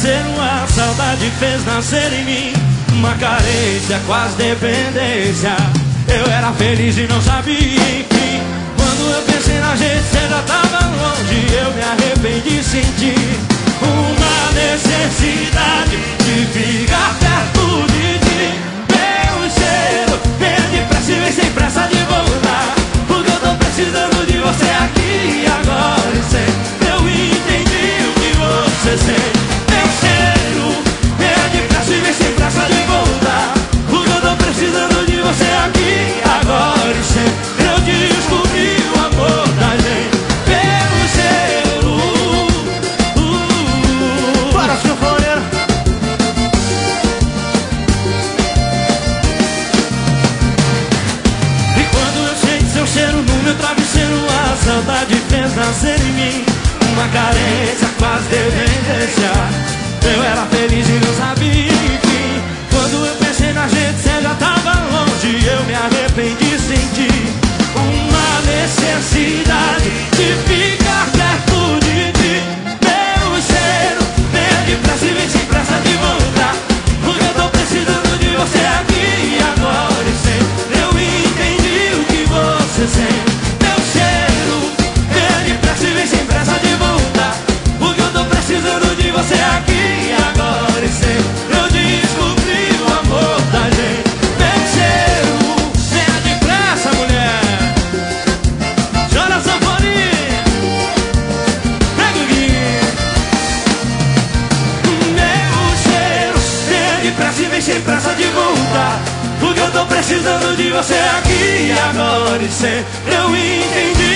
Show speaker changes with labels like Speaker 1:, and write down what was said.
Speaker 1: travesseiro, a saudade fez nascer em mim uma carência, quase dependência. Eu era feliz e não sabia, enfim. Quando eu pensei na gente, você já tava longe. Eu me arrependi, senti uma necessidade de ficar perto de ti. Meu cheiro, vem depressa e vem sem pressa de voltar, porque eu tô precisando de você aqui e agora e sempre. Eu entendi o que você sente. Meu cheiro, vem depressa e vem sem pressa de voltar, porque eu tô precisando de você aqui e agora e sempre. Eu descobri o amor da gente pelo cheiro. Para sanfoneiro. E quando eu senti seu cheiro no meu travesseiro, a saudade fez nascer em mim uma carência, quase dependência. Eu era feliz e não sabia, enfim. Quando eu pensei na gente, você já tava longe. Eu me arrependi, senti uma necessidade de ficar perto de ti. Meu cheiro, vem depressa e vem sem pressa de voltar, porque eu tô precisando de você aqui e agora e sempre. Eu entendi o que você sente. Meu cheiro, vem depressa e vem sem pressa de voltar, porque eu tô precisando de você aqui e agora e sempre. Eu descobri o amor da gente. Meu cheiro, venha depressa, mulher. Chora sanfoninha, pega o guia. Meu cheiro, venha depressa e vem sem pressa de voltar, porque eu tô precisando de você aqui e agora e sempre. Eu entendi